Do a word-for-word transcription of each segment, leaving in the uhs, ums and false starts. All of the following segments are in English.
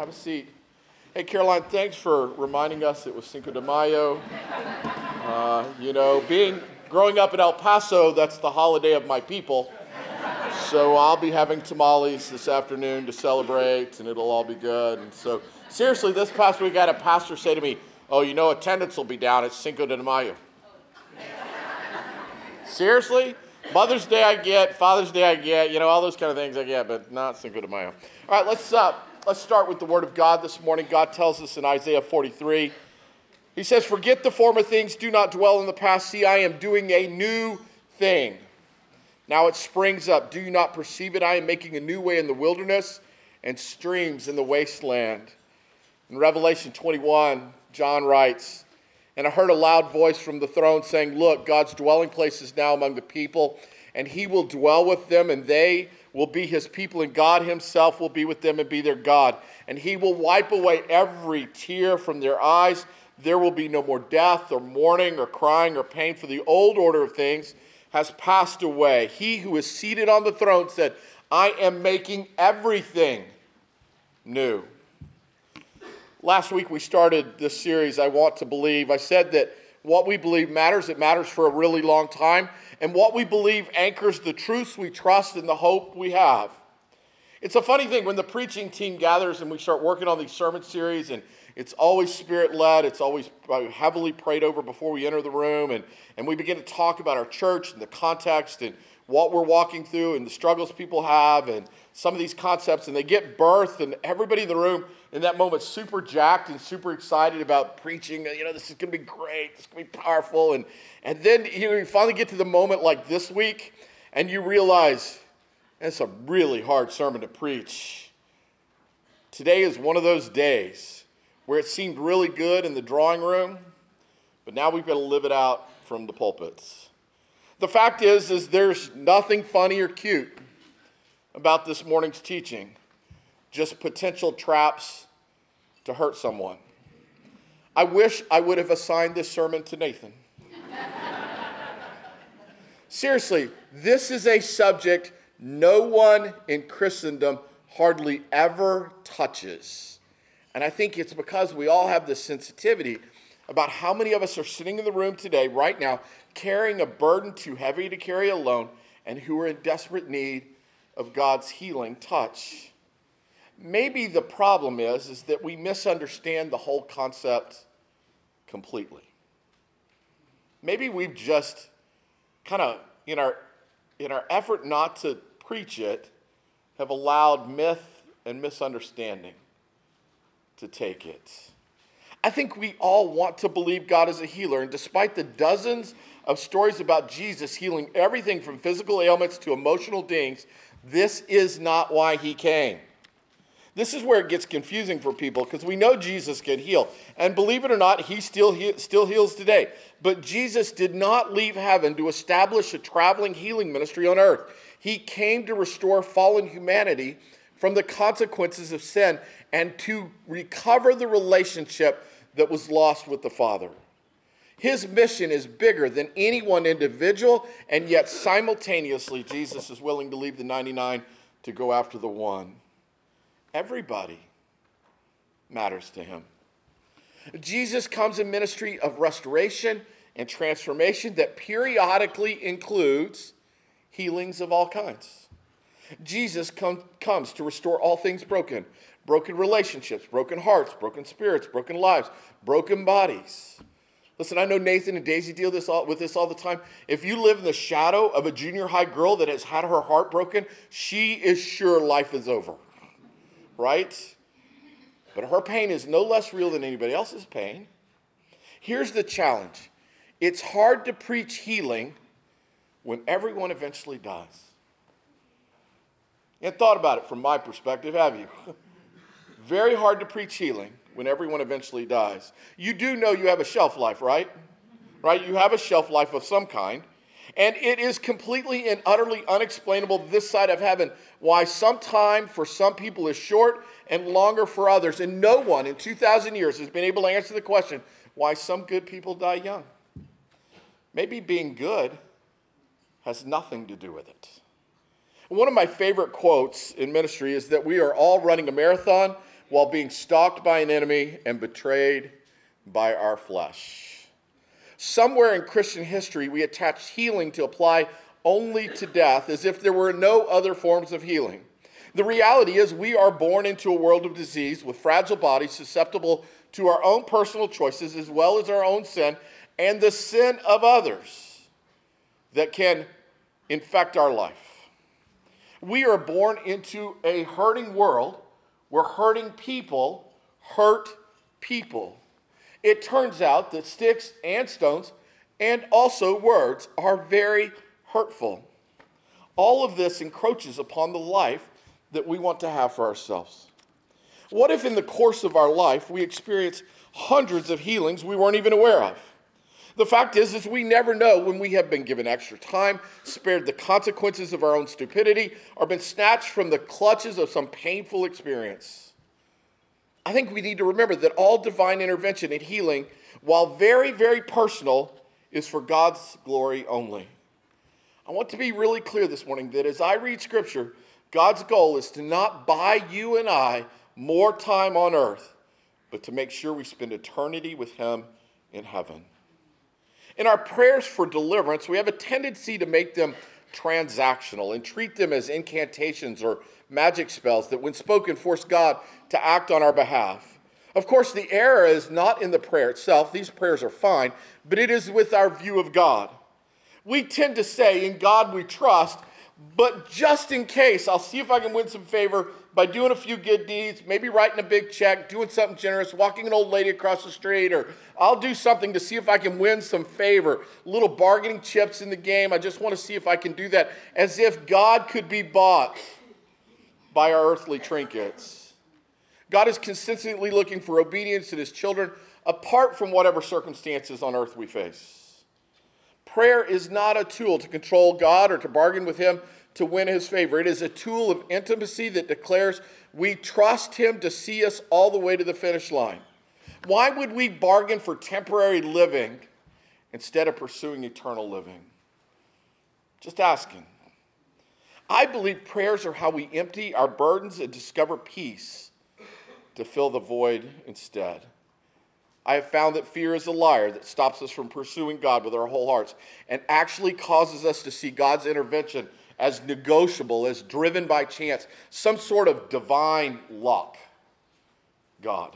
Have a seat. Hey, Caroline, thanks for reminding us it was Cinco de Mayo. Uh, you know, being growing up in El Paso, that's the holiday of my people. So I'll be having tamales this afternoon to celebrate, and it'll all be good. And so, seriously, this past week I had a pastor say to me, oh, you know, attendance will be down. It's Cinco de Mayo. Seriously? Mother's Day I get, Father's Day I get, you know, all those kind of things I get, but not Cinco de Mayo. All right, let's uh, let's start with the Word of God this morning. God tells us in Isaiah forty-three, He says, forget the former things, do not dwell in the past. See, I am doing a new thing. Now it springs up. Do you not perceive it? I am making a new way in the wilderness and streams in the wasteland. In Revelation twenty-one, John writes, and I heard a loud voice from the throne saying, look, God's dwelling place is now among the people, and he will dwell with them, and they will be his people, and God himself will be with them and be their God. And he will wipe away every tear from their eyes. There will be no more death or mourning or crying or pain, for the old order of things has passed away. He who is seated on the throne said, I am making everything new. Last week we started this series, I Want to Believe. I said that what we believe matters. It matters for a really long time. And what we believe anchors the truths we trust and the hope we have. It's a funny thing when the preaching team gathers and we start working on these sermon series, and it's always spirit-led. It's always heavily prayed over before we enter the room. And, and we begin to talk about our church and the context and what we're walking through and the struggles people have and some of these concepts. And they get birthed, and everybody in the room in that moment super jacked and super excited about preaching. You know, this is going to be great. This is going to be powerful. And, and then you finally get to the moment like this week, and you realize it's a really hard sermon to preach. Today is one of those days where it seemed really good in the drawing room, but now we've got to live it out from the pulpits. The fact is, is there's nothing funny or cute about this morning's teaching, just potential traps to hurt someone. I wish I would have assigned this sermon to Nathan. Seriously, this is a subject no one in Christendom hardly ever touches. And I think it's because we all have this sensitivity about how many of us are sitting in the room today, right now, carrying a burden too heavy to carry alone, and who are in desperate need of God's healing touch. Maybe the problem is, is that we misunderstand the whole concept completely. Maybe we've just kind of, in our, in our effort not to preach it, have allowed myth and misunderstanding to take it. I think we all want to believe God is a healer, and despite the dozens of stories about Jesus healing everything from physical ailments to emotional dings, this is not why he came. This is where it gets confusing for people, because we know Jesus can heal, and believe it or not, he still he, still heals today. But Jesus did not leave heaven to establish a traveling healing ministry on earth. He came to restore fallen humanity from the consequences of sin and to recover the relationship that was lost with the Father. His mission is bigger than any one individual, and yet simultaneously, Jesus is willing to leave the ninety-nine to go after the one. Everybody matters to him. Jesus comes in ministry of restoration and transformation that periodically includes healings of all kinds. Jesus com- comes to restore all things broken. Broken relationships, broken hearts, broken spirits, broken lives, broken bodies. Listen, I know Nathan and Daisy deal this all, with this all the time. If you live in the shadow of a junior high girl that has had her heart broken, she is sure life is over, right? But her pain is no less real than anybody else's pain. Here's the challenge. It's hard to preach healing when everyone eventually dies. You haven't thought about it from my perspective, have you? Very hard to preach healing when everyone eventually dies. You do know you have a shelf life, right? Right? You have a shelf life of some kind. And it is completely and utterly unexplainable this side of heaven why some time for some people is short and longer for others. And no one in two thousand years has been able to answer the question why some good people die young. Maybe being good has nothing to do with it. One of my favorite quotes in ministry is that we are all running a marathon, while being stalked by an enemy and betrayed by our flesh. Somewhere in Christian history, we attached healing to apply only to death, as if there were no other forms of healing. The reality is we are born into a world of disease with fragile bodies susceptible to our own personal choices as well as our own sin and the sin of others that can infect our life. We are born into a hurting world where hurting people hurt people. It turns out that sticks and stones and also words are very hurtful. All of this encroaches upon the life that we want to have for ourselves. What if in the course of our life we experience hundreds of healings we weren't even aware of? The fact is, is we never know when we have been given extra time, spared the consequences of our own stupidity, or been snatched from the clutches of some painful experience. I think we need to remember that all divine intervention and healing, while very, very personal, is for God's glory only. I want to be really clear this morning that as I read Scripture, God's goal is to not buy you and I more time on earth, but to make sure we spend eternity with Him in heaven. In our prayers for deliverance, we have a tendency to make them transactional and treat them as incantations or magic spells that, when spoken, force God to act on our behalf. Of course, the error is not in the prayer itself. These prayers are fine, but it is with our view of God. We tend to say, in God we trust, but just in case, I'll see if I can win some favor by doing a few good deeds, maybe writing a big check, doing something generous, walking an old lady across the street, or I'll do something to see if I can win some favor. Little bargaining chips in the game. I just want to see if I can do that, as if God could be bought by our earthly trinkets. God is consistently looking for obedience in His children, apart from whatever circumstances on earth we face. Prayer is not a tool to control God or to bargain with Him to win His favor. It is a tool of intimacy that declares we trust Him to see us all the way to the finish line. Why would we bargain for temporary living instead of pursuing eternal living? Just asking. I believe prayers are how we empty our burdens and discover peace to fill the void instead. I have found that fear is a liar that stops us from pursuing God with our whole hearts and actually causes us to see God's intervention as negotiable, as driven by chance, some sort of divine luck. God.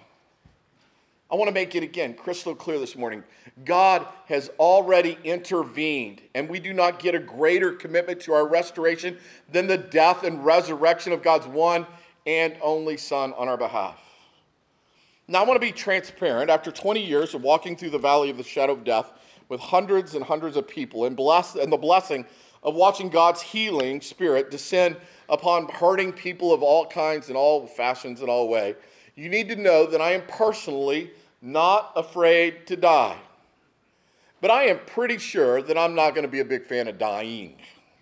I want to make it again crystal clear this morning. God has already intervened, and we do not get a greater commitment to our restoration than the death and resurrection of God's one and only Son on our behalf. Now, I want to be transparent. After twenty years of walking through the valley of the shadow of death with hundreds and hundreds of people and, bless, and the blessing of watching God's healing spirit descend upon hurting people of all kinds and all fashions and all ways, you need to know that I am personally not afraid to die. But I am pretty sure that I'm not going to be a big fan of dying.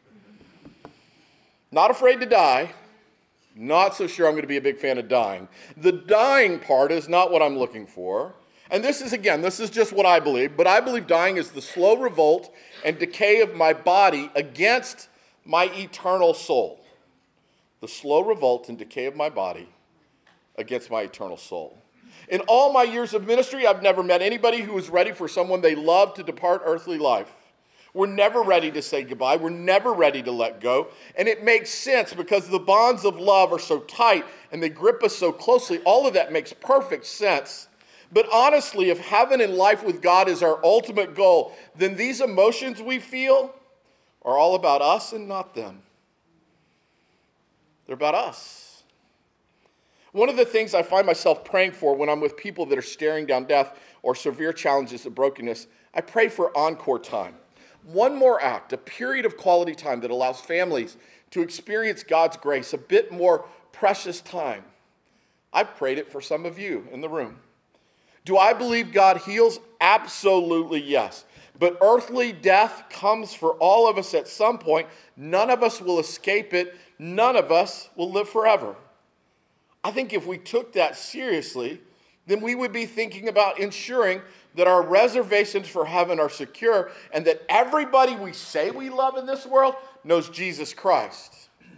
Not afraid to die. Not so sure I'm going to be a big fan of dying. The dying part is not what I'm looking for. And this is, again, this is just what I believe, but I believe dying is the slow revolt and decay of my body against my eternal soul. The slow revolt and decay of my body against my eternal soul. In all my years of ministry, I've never met anybody who was ready for someone they love to depart earthly life. We're never ready to say goodbye. We're never ready to let go. And it makes sense because the bonds of love are so tight and they grip us so closely. All of that makes perfect sense. But honestly, if heaven and life with God is our ultimate goal, then these emotions we feel are all about us and not them. They're about us. One of the things I find myself praying for when I'm with people that are staring down death or severe challenges of brokenness, I pray for encore time. One more act, a period of quality time that allows families to experience God's grace, a bit more precious time. I've prayed it for some of you in the room. Do I believe God heals? Absolutely yes. But earthly death comes for all of us at some point. None of us will escape it. None of us will live forever. I think if we took that seriously, then we would be thinking about ensuring that our reservations for heaven are secure and that everybody we say we love in this world knows Jesus Christ.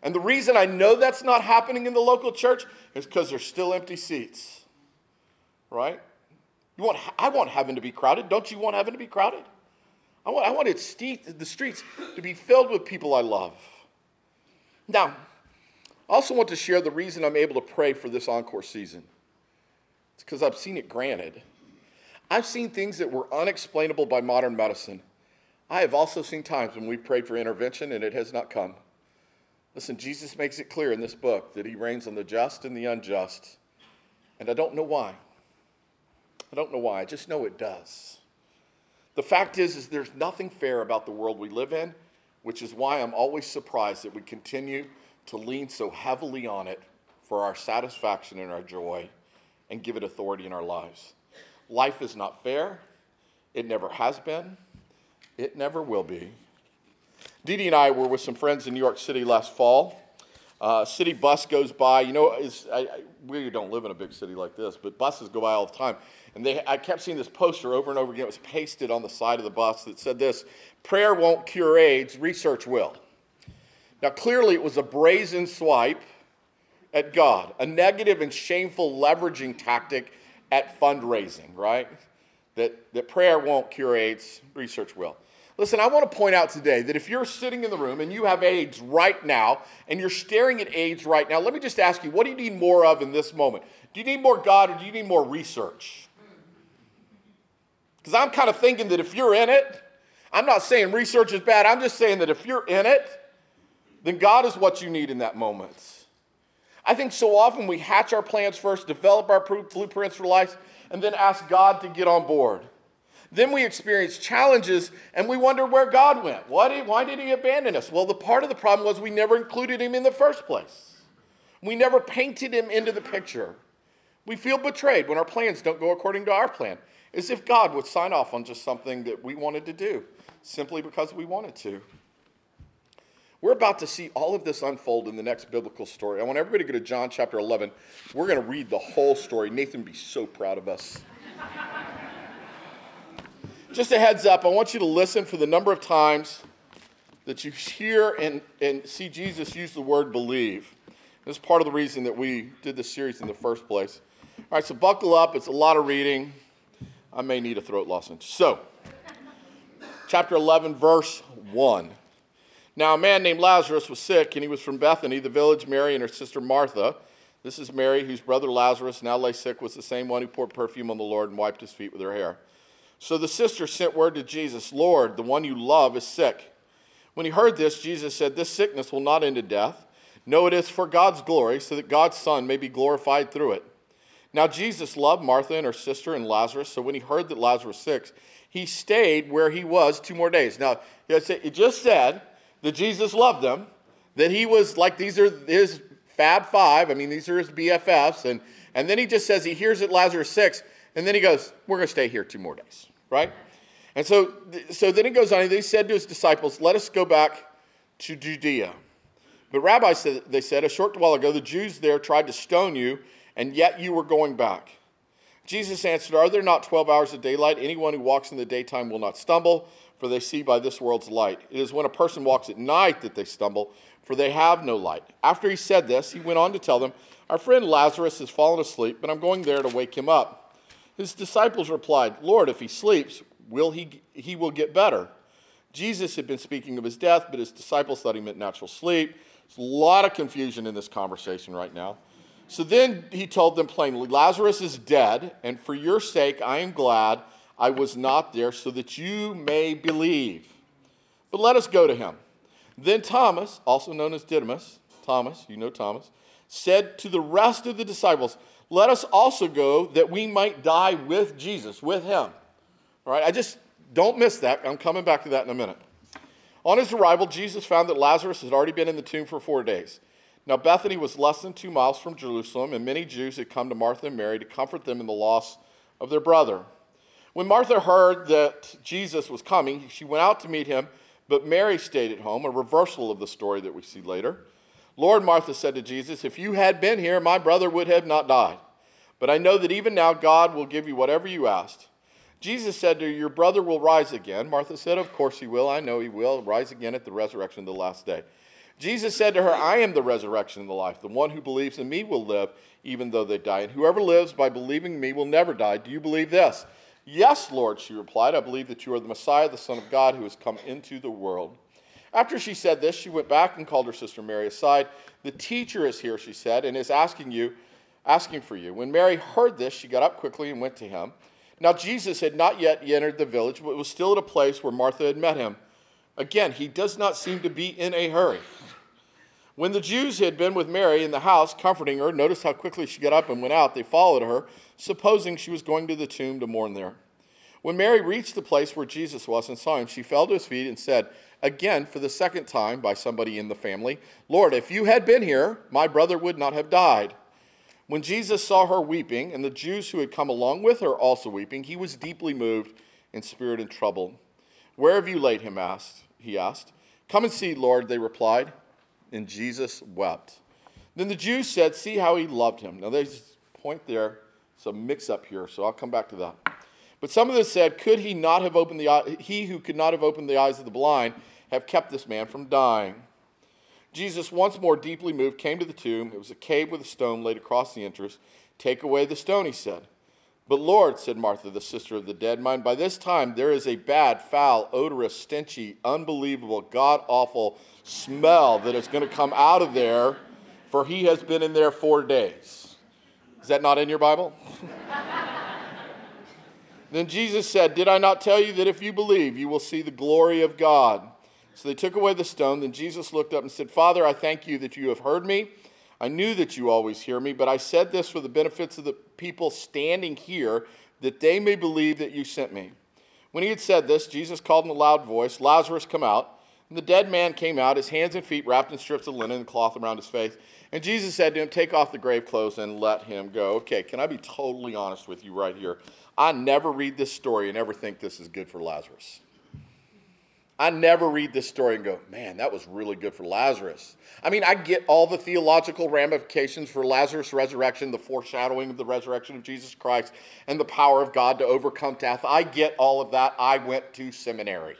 And the reason I know that's not happening in the local church is because there's still empty seats, right? You want, I want heaven to be crowded. Don't you want heaven to be crowded? I want, I want it st- the streets to be filled with people I love. Now, I also want to share the reason I'm able to pray for this encore season. It's because I've seen it granted. I've seen things that were unexplainable by modern medicine. I have also seen times when we've prayed for intervention and it has not come. Listen, Jesus makes it clear in this book that he reigns on the just and the unjust. And I don't know why. I don't know why. I just know it does. The fact is, is there's nothing fair about the world we live in, which is why I'm always surprised that we continue to lean so heavily on it for our satisfaction and our joy and give it authority in our lives. Life is not fair. It never has been. It never will be. Dee Dee and I were with some friends in New York City last fall. Uh, city bus goes by. You know, it's, I, I, we don't live in a big city like this, but buses go by all the time. And they, I kept seeing this poster over and over again. It was pasted on the side of the bus that said this: prayer won't cure AIDS, research will. Now, clearly it was a brazen swipe at God, a negative and shameful leveraging tactic at fundraising, right? That, that prayer won't cure AIDS, research will. Listen, I want to point out today that if you're sitting in the room and you have AIDS right now, and you're staring at AIDS right now, let me just ask you, what do you need more of in this moment? Do you need more God or do you need more research? Because I'm kind of thinking that if you're in it, I'm not saying research is bad, I'm just saying that if you're in it, then God is what you need in that moment. I think so often we hatch our plans first, develop our blueprints for life, and then ask God to get on board. Then we experience challenges, and we wonder where God went. Why did, why did he abandon us? Well, the part of the problem was we never included him in the first place. We never painted him into the picture. We feel betrayed when our plans don't go according to our plan, as if God would sign off on just something that we wanted to do, simply because we wanted to. We're about to see all of this unfold in the next biblical story. I want everybody to go to John chapter eleven. We're going to read the whole story. Nathan would be so proud of us. Just a heads up, I want you to listen for the number of times that you hear and, and see Jesus use the word believe. This is part of the reason that we did this series in the first place. All right, so buckle up. It's a lot of reading. I may need a throat lozenge. So, chapter eleven, verse one. Now, a man named Lazarus was sick, and he was from Bethany, the village Mary and her sister Martha. This is Mary, whose brother Lazarus now lay sick, was the same one who poured perfume on the Lord and wiped his feet with her hair. So the sister sent word to Jesus, Lord, the one you love is sick. When he heard this, Jesus said, this sickness will not end in death. No, it is for God's glory, so that God's Son may be glorified through it. Now Jesus loved Martha and her sister and Lazarus, so when he heard that Lazarus was sick, he stayed where he was two more days. Now, it just said that Jesus loved them, that he was like, these are his Fab Five, I mean, these are his B F Fs, and, and then he just says he hears that Lazarus is sick, and then he goes, we're going to stay here two more days. Right? And so, so then it goes on, and he said to his disciples, let us go back to Judea. But Rabbi said, they said, a short while ago, the Jews there tried to stone you, and yet you were going back. Jesus answered, are there not twelve hours of daylight? Anyone who walks in the daytime will not stumble, for they see by this world's light. It is when a person walks at night that they stumble, for they have no light. After he said this, he went on to tell them, our friend Lazarus has fallen asleep, but I'm going there to wake him up. His disciples replied, Lord, if he sleeps, will he, he will get better. Jesus had been speaking of his death, but his disciples thought he meant natural sleep. There's a lot of confusion in this conversation right now. So then he told them plainly, Lazarus is dead, and for your sake I am glad I was not there, so that you may believe. But let us go to him. Then Thomas, also known as Didymus, Thomas, you know Thomas, said to the rest of the disciples, let us also go that we might die with Jesus, with him. All right, I just, don't miss that. I'm coming back to that in a minute. On his arrival, Jesus found that Lazarus had already been in the tomb for four days. Now Bethany was less than two miles from Jerusalem, and many Jews had come to Martha and Mary to comfort them in the loss of their brother. When Martha heard that Jesus was coming, she went out to meet him, but Mary stayed at home, a reversal of the story that we see later. Lord, Martha said to Jesus, if you had been here, my brother would have not died. But I know that even now God will give you whatever you asked. Jesus said to her, your brother will rise again. Martha said, of course he will. I know he will rise again at the resurrection of the last day. Jesus said to her, I am the resurrection and the life. The one who believes in me will live even though they die. And whoever lives by believing in me will never die. Do you believe this? Yes, Lord, she replied. I believe that you are the Messiah, the Son of God, who has come into the world. After she said this, she went back and called her sister Mary aside. The teacher is here, she said, and is asking you, asking for you. When Mary heard this, she got up quickly and went to him. Now Jesus had not yet entered the village, but was still at a place where Martha had met him. Again, he does not seem to be in a hurry. When the Jews had been with Mary in the house, comforting her, notice how quickly she got up and went out. They followed her, supposing she was going to the tomb to mourn there. When Mary reached the place where Jesus was and saw him, she fell to his feet and said, again, for the second time by somebody in the family, Lord, if you had been here, my brother would not have died. When Jesus saw her weeping, and the Jews who had come along with her also weeping, he was deeply moved in spirit and troubled. Where have you laid him? asked, he asked. Come and see, Lord, they replied. And Jesus wept. Then the Jews said, see how he loved him. Now there's a point there, some mix up here, so I'll come back to that. But some of them said, could he not have opened the eye, he who could not have opened the eyes of the blind have kept this man from dying? Jesus, once more deeply moved, came to the tomb. It was a cave with a stone laid across the entrance. Take away the stone, he said. But Lord, said Martha, the sister of the dead man, by this time there is a bad, foul, odorous, stenchy, unbelievable, god-awful smell that is going to come out of there, for he has been in there four days. Is that not in your Bible? Then Jesus said, did I not tell you that if you believe, you will see the glory of God? So they took away the stone. Then Jesus looked up and said, Father, I thank you that you have heard me. I knew that you always hear me, but I said this for the benefits of the people standing here, that they may believe that you sent me. When he had said this, Jesus called in a loud voice, Lazarus, come out. And the dead man came out, his hands and feet wrapped in strips of linen and cloth around his face. And Jesus said to him, take off the grave clothes and let him go. Okay, can I be totally honest with you right here? I never read this story and ever think this is good for Lazarus. I never read this story and go, man, that was really good for Lazarus. I mean, I get all the theological ramifications for Lazarus' resurrection, the foreshadowing of the resurrection of Jesus Christ, and the power of God to overcome death. I get all of that. I went to seminary.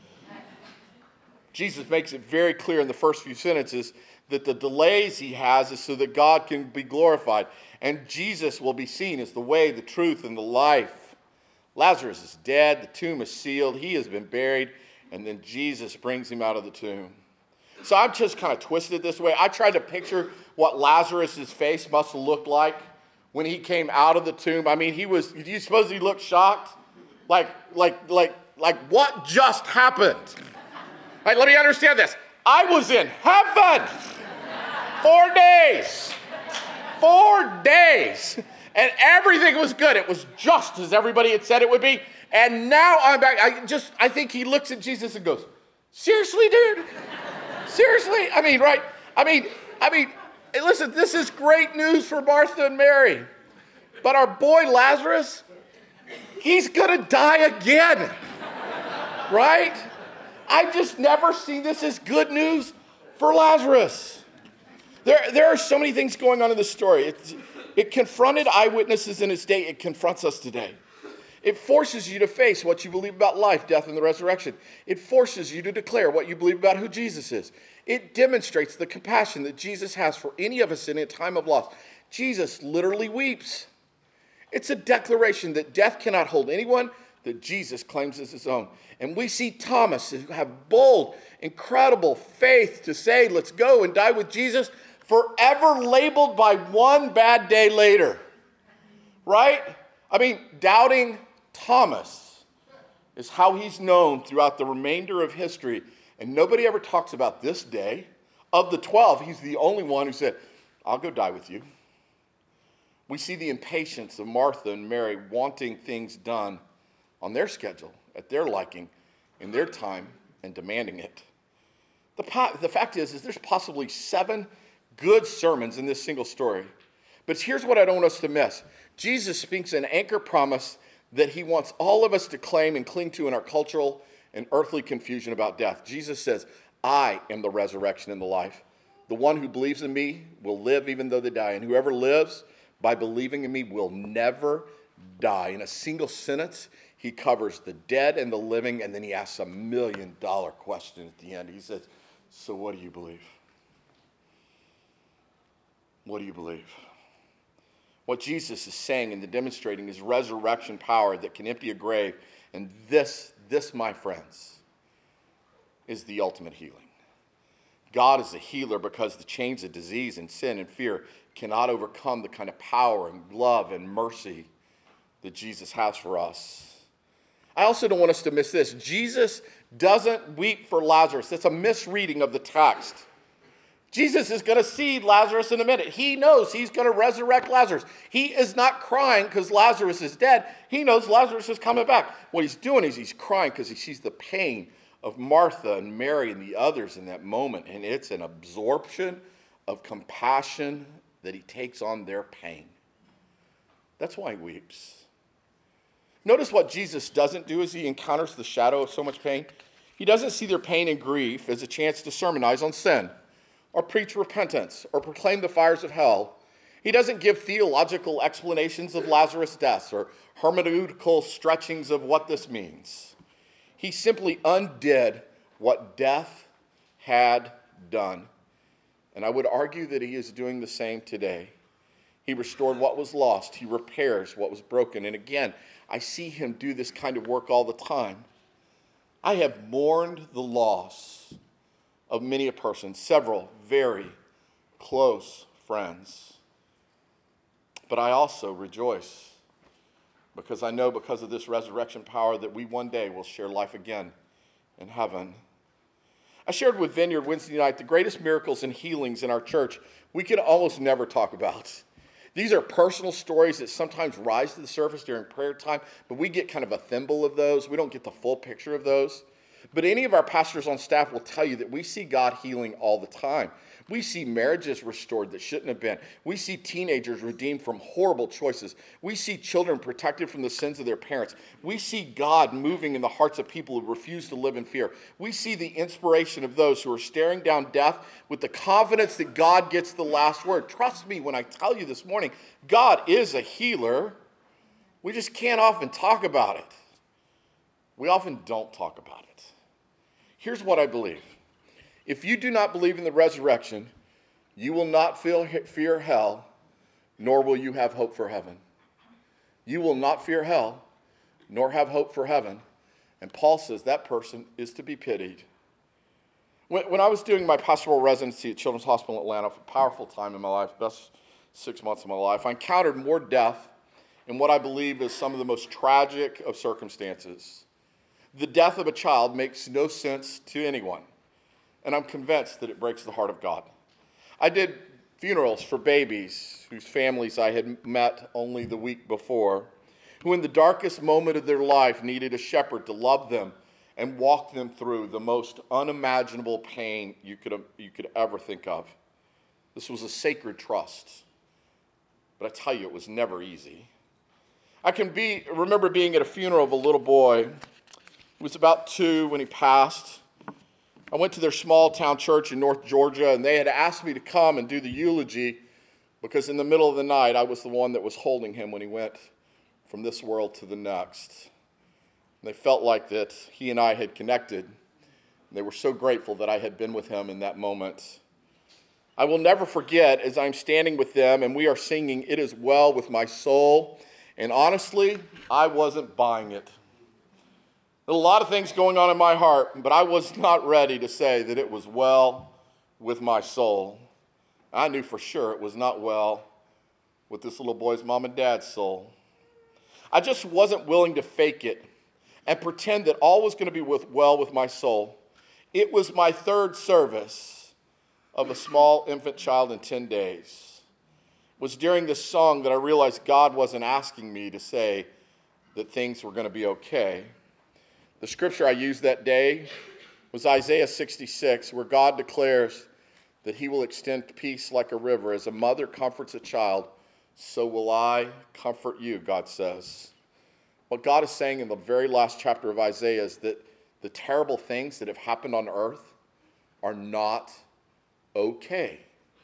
Jesus makes it very clear in the first few sentences that the delays he has is so that God can be glorified. And Jesus will be seen as the way, the truth, and the life. Lazarus is dead. The tomb is sealed. He has been buried. And then Jesus brings him out of the tomb. So I'm just kind of twisted this way. I tried to picture what Lazarus' face must have looked like when he came out of the tomb. I mean, he was, do you suppose he looked shocked? Like, like, like, like what just happened? Like, let me understand this. I was in heaven. Four days. Four days. And everything was good. It was just as everybody had said it would be. And now I'm back. I just, I think he looks at Jesus and goes, seriously, dude? Seriously? I mean, right? I mean, I mean, listen, this is great news for Martha and Mary. But our boy Lazarus, he's going to die again. Right? I just never see this as good news for Lazarus. There, there are so many things going on in this story. It, it confronted eyewitnesses in its day. It confronts us today. It forces you to face what you believe about life, death, and the resurrection. It forces you to declare what you believe about who Jesus is. It demonstrates the compassion that Jesus has for any of us in a time of loss. Jesus literally weeps. It's a declaration that death cannot hold anyone that Jesus claims as his own. And we see Thomas who have bold, incredible faith to say, let's go and die with Jesus, forever labeled by one bad day later. Right? I mean, doubting Thomas is how he's known throughout the remainder of history. And nobody ever talks about this day. Of the twelve, he's the only one who said, I'll go die with you. We see the impatience of Martha and Mary wanting things done on their schedule, at their liking, in their time, and demanding it. The, po- the fact is, is there's possibly seven good sermons in this single story. But here's what I don't want us to miss. Jesus speaks an anchor promise that he wants all of us to claim and cling to in our cultural and earthly confusion about death. Jesus says, I am the resurrection and the life. The one who believes in me will live even though they die. And whoever lives by believing in me will never die. In a single sentence, he covers the dead and the living, and then he asks a million dollar question at the end. He says, so what do you believe? What do you believe? What Jesus is saying and demonstrating is resurrection power that can empty a grave. And this, this, my friends, is the ultimate healing. God is a healer because the chains of disease and sin and fear cannot overcome the kind of power and love and mercy that Jesus has for us. I also don't want us to miss this. Jesus doesn't weep for Lazarus. That's a misreading of the text. Jesus is going to see Lazarus in a minute. He knows he's going to resurrect Lazarus. He is not crying because Lazarus is dead. He knows Lazarus is coming back. What he's doing is he's crying because he sees the pain of Martha and Mary and the others in that moment. And it's an absorption of compassion that he takes on their pain. That's why he weeps. Notice what Jesus doesn't do as he encounters the shadow of so much pain. He doesn't see their pain and grief as a chance to sermonize on sin, or preach repentance, or proclaim the fires of hell. He doesn't give theological explanations of Lazarus' death or hermeneutical stretchings of what this means. He simply undid what death had done. And I would argue that he is doing the same today. He restored what was lost. He repairs what was broken. And again, I see him do this kind of work all the time. I have mourned the loss of many a person, several very close friends. But I also rejoice because I know because of this resurrection power that we one day will share life again in heaven. I shared with Vineyard Wednesday night the greatest miracles and healings in our church we could almost never talk about. These are personal stories that sometimes rise to the surface during prayer time, but we get kind of a thimble of those. We don't get the full picture of those. But any of our pastors on staff will tell you that we see God healing all the time. We see marriages restored that shouldn't have been. We see teenagers redeemed from horrible choices. We see children protected from the sins of their parents. We see God moving in the hearts of people who refuse to live in fear. We see the inspiration of those who are staring down death with the confidence that God gets the last word. Trust me when I tell you this morning, God is a healer. We just can't often talk about it. We often don't talk about it. Here's what I believe. If you do not believe in the resurrection, you will not feel fear hell, nor will you have hope for heaven. You will not fear hell, nor have hope for heaven. And Paul says that person is to be pitied. When, when I was doing my pastoral residency at Children's Hospital in Atlanta, a powerful time in my life, best six months of my life, I encountered more death in what I believe is some of the most tragic of circumstances. The death of a child makes no sense to anyone. And I'm convinced that it breaks the heart of God. I did funerals for babies whose families I had met only the week before, who in the darkest moment of their life needed a shepherd to love them and walk them through the most unimaginable pain you could, you could ever think of. This was a sacred trust. But I tell you, it was never easy. I can be, remember being at a funeral of a little boy who was about two when he passed. I went to their small town church in North Georgia, and they had asked me to come and do the eulogy because in the middle of the night, I was the one that was holding him when he went from this world to the next. And they felt like that he and I had connected. And they were so grateful that I had been with him in that moment. I will never forget as I'm standing with them and we are singing, "It Is Well With My Soul." And honestly, I wasn't buying it. There were a lot of things going on in my heart, but I was not ready to say that it was well with my soul. I knew for sure it was not well with this little boy's mom and dad's soul. I just wasn't willing to fake it and pretend that all was going to be with, well with my soul. It was my third service of a small infant child in ten days. It was during this song that I realized God wasn't asking me to say that things were going to be okay. The scripture I used that day was Isaiah sixty-six, where God declares that he will extend peace like a river. As a mother comforts a child, so will I comfort you, God says. What God is saying in the very last chapter of Isaiah is that the terrible things that have happened on earth are not okay.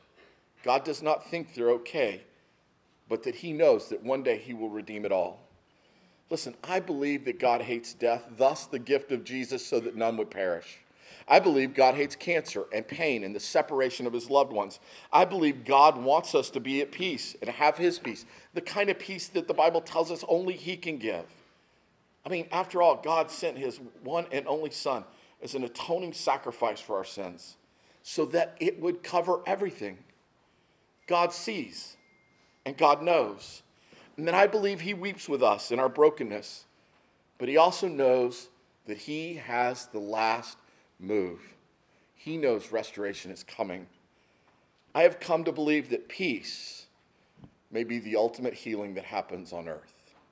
God does not think they're okay, but that he knows that one day he will redeem it all. Listen, I believe that God hates death, thus the gift of Jesus so that none would perish. I believe God hates cancer and pain and the separation of his loved ones. I believe God wants us to be at peace and have his peace, the kind of peace that the Bible tells us only he can give. I mean, after all, God sent his one and only Son as an atoning sacrifice for our sins so that it would cover everything. God sees and God knows. And then I believe he weeps with us in our brokenness. But he also knows that he has the last move. He knows restoration is coming. I have come to believe that peace may be the ultimate healing that happens on earth.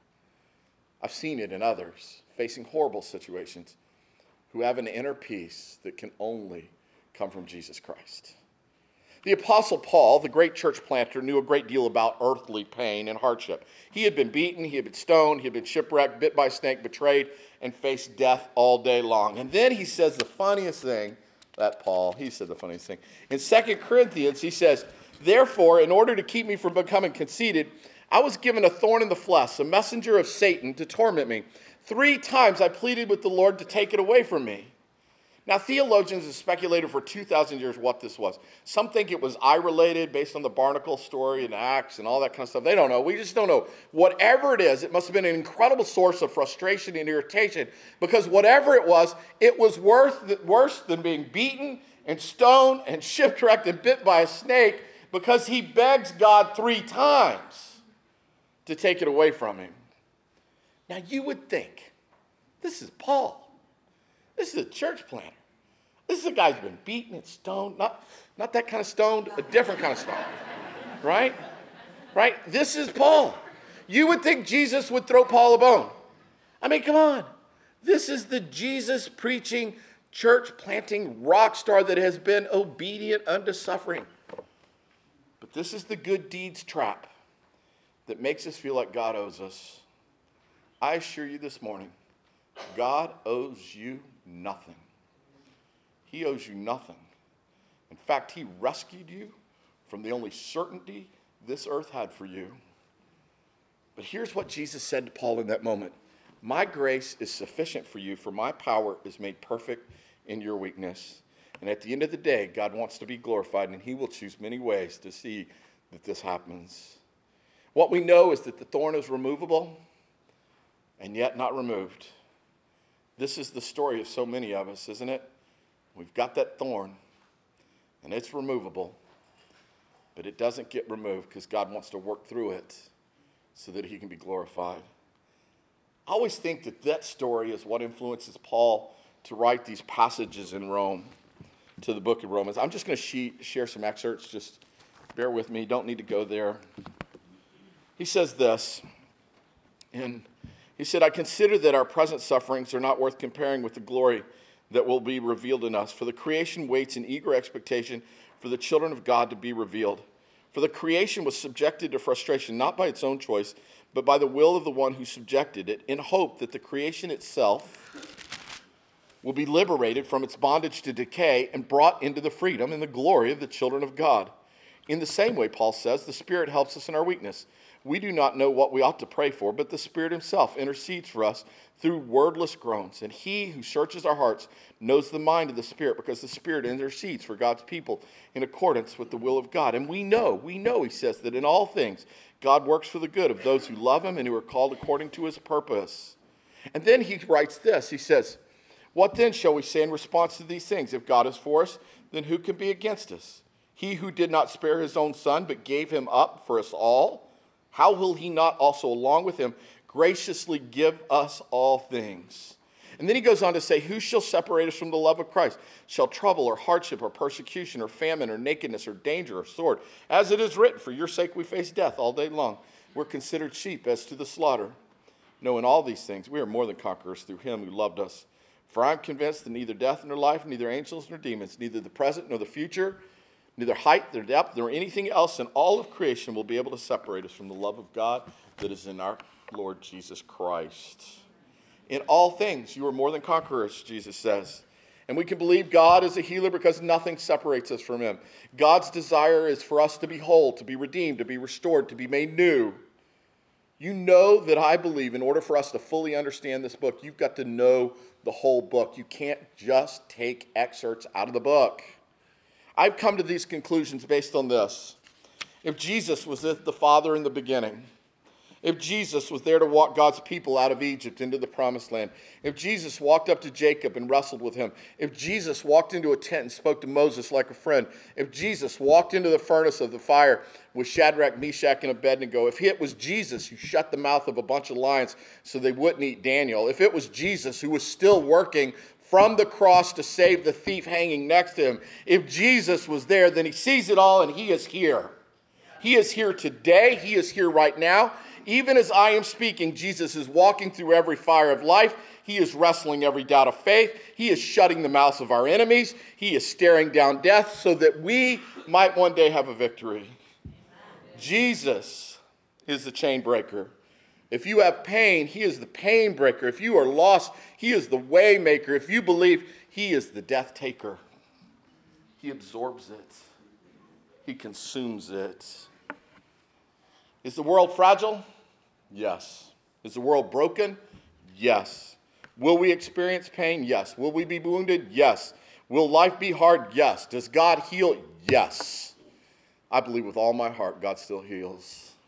I've seen it in others facing horrible situations who have an inner peace that can only come from Jesus Christ. The Apostle Paul, the great church planter, knew a great deal about earthly pain and hardship. He had been beaten, he had been stoned, he had been shipwrecked, bit by a snake, betrayed, and faced death all day long. And then he says the funniest thing, that Paul, he said the funniest thing. In Second Corinthians, he says, therefore, in order to keep me from becoming conceited, I was given a thorn in the flesh, a messenger of Satan to torment me. Three times I pleaded with the Lord to take it away from me. Now, theologians have speculated for two thousand years what this was. Some think it was eye-related based on the barnacle story and Acts and all that kind of stuff. They don't know. We just don't know. Whatever it is, it must have been an incredible source of frustration and irritation because whatever it was, it was worth, worse than being beaten and stoned and shipwrecked and bit by a snake because he begs God three times to take it away from him. Now, you would think, this is Paul. This is a church planter. This is a guy who's been beaten and stoned. Not, not that kind of stoned, a different kind of stoned. Right? Right? This is Paul. You would think Jesus would throw Paul a bone. I mean, come on. This is the Jesus-preaching, church-planting rock star that has been obedient unto suffering. But this is the good deeds trap that makes us feel like God owes us. I assure you this morning, God owes you nothing. He owes you nothing. In fact, he rescued you from the only certainty this earth had for you. But here's what Jesus said to Paul in that moment. My grace is sufficient for you, for my power is made perfect in your weakness. And at the end of the day, God wants to be glorified, and he will choose many ways to see that this happens. What we know is that the thorn is removable and yet not removed. This is the story of so many of us, isn't it? We've got that thorn, and it's removable, but it doesn't get removed because God wants to work through it so that he can be glorified. I always think that that story is what influences Paul to write these passages in Rome, to the book of Romans. I'm just going to share some excerpts. Just bear with me. Don't need to go there. He says this, and he said, I consider that our present sufferings are not worth comparing with the glory that will be revealed in us. For the creation waits in eager expectation for the children of God to be revealed. For the creation was subjected to frustration, not by its own choice, but by the will of the one who subjected it, in hope that the creation itself will be liberated from its bondage to decay and brought into the freedom and the glory of the children of God. In the same way, Paul says, the Spirit helps us in our weakness. We do not know what we ought to pray for, but the Spirit himself intercedes for us through wordless groans. And he who searches our hearts knows the mind of the Spirit, because the Spirit intercedes for God's people in accordance with the will of God. And we know, we know, he says, that in all things God works for the good of those who love him and who are called according to his purpose. And then he writes this, he says, what then shall we say in response to these things? If God is for us, then who can be against us? He who did not spare his own son, but gave him up for us all, how will he not also, along with him, graciously give us all things? And then he goes on to say, who shall separate us from the love of Christ? Shall trouble or hardship or persecution or famine or nakedness or danger or sword? As it is written, for your sake we face death all day long. We're considered sheep as to the slaughter. No, in all these things we are more than conquerors through him who loved us. For I am convinced that neither death nor life, neither angels nor demons, neither the present nor the future, neither height nor depth nor anything else in all of creation will be able to separate us from the love of God that is in our Lord Jesus Christ. In all things, you are more than conquerors, Jesus says. And we can believe God is a healer because nothing separates us from him. God's desire is for us to be whole, to be redeemed, to be restored, to be made new. You know that I believe in order for us to fully understand this book, you've got to know the whole book. You can't just take excerpts out of the book. I've come to these conclusions based on this. If Jesus was with the Father in the beginning, if Jesus was there to walk God's people out of Egypt into the promised land, if Jesus walked up to Jacob and wrestled with him, if Jesus walked into a tent and spoke to Moses like a friend, if Jesus walked into the furnace of the fire with Shadrach, Meshach, and Abednego, if it was Jesus who shut the mouth of a bunch of lions so they wouldn't eat Daniel, if it was Jesus who was still working from the cross to save the thief hanging next to him, if Jesus was there, then he sees it all and he is here. He is here today. He is here right now. Even as I am speaking, Jesus is walking through every fire of life. He is wrestling every doubt of faith. He is shutting the mouths of our enemies. He is staring down death so that we might one day have a victory. Jesus is the chain breaker. If you have pain, he is the pain breaker. If you are lost, he is the way maker. If you believe, he is the death taker. He absorbs it. He consumes it. Is the world fragile? Yes. Is the world broken? Yes. Will we experience pain? Yes. Will we be wounded? Yes. Will life be hard? Yes. Does God heal? Yes. I believe with all my heart God still heals.